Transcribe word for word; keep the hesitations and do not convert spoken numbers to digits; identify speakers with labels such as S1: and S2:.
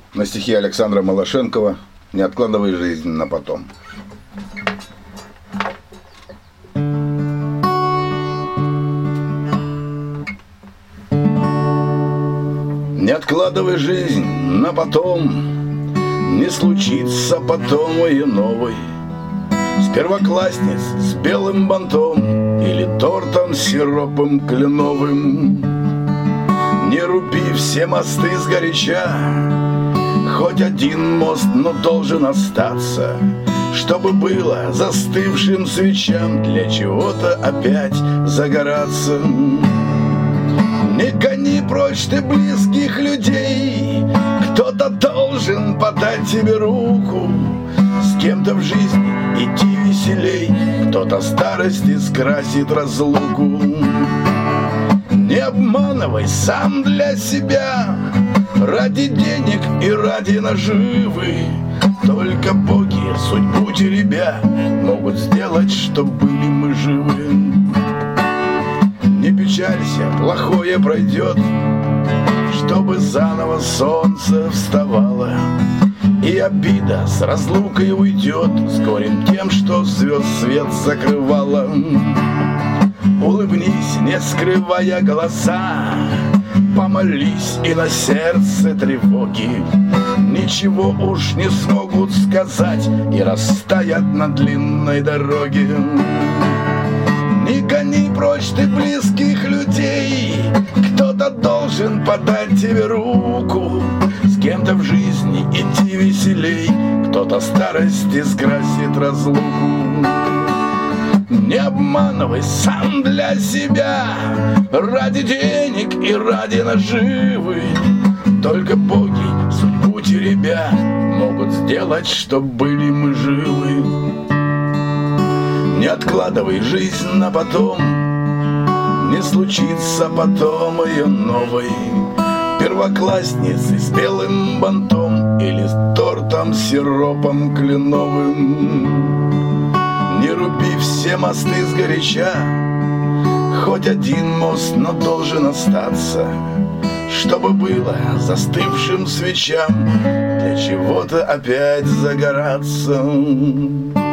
S1: На стихи Александра Малашенкова «Не откладывай жизнь на потом». Не откладывай жизнь на потом, не случится потом ее новой. С первоклассниц с белым бантом или тортом с сиропом кленовым. Не руби все мосты сгоряча, хоть один мост, но должен остаться, чтобы было застывшим свечам для чего-то опять загораться. Не гони прочь ты близких людей, кто-то должен подать тебе руку. С кем-то в жизни идти веселей, кто-то старости скрасит разлуку. Не обманывай сам для себя, ради денег и ради наживы. Только боги, судьбу теребя, могут сделать, чтоб были мы живы. Не печалься, плохое пройдет, чтобы заново солнце вставало. И обида с разлукой уйдет с горем тем, что звезд свет закрывала. Улыбнись, не скрывая голоса, помолись, и на сердце тревоги ничего уж не смогут сказать и растаят на длинной дороге. Не гони прочь ты близких людей, кто-то должен подать тебе руку. С кем-то в жизни идти веселей, кто-то старости скрасит разлуку. Не обманывай сам для себя, ради денег и ради наживы. Только боги, судьбу теребя, могут сделать, чтоб были мы живы. Не откладывай жизнь на потом, не случится потом ее новой. Первоклассницы с белым бантом или с тортом с сиропом кленовым. Не руби все мосты сгоряча, хоть один мост, но должен остаться, чтобы было застывшим свечам для чего-то опять загораться.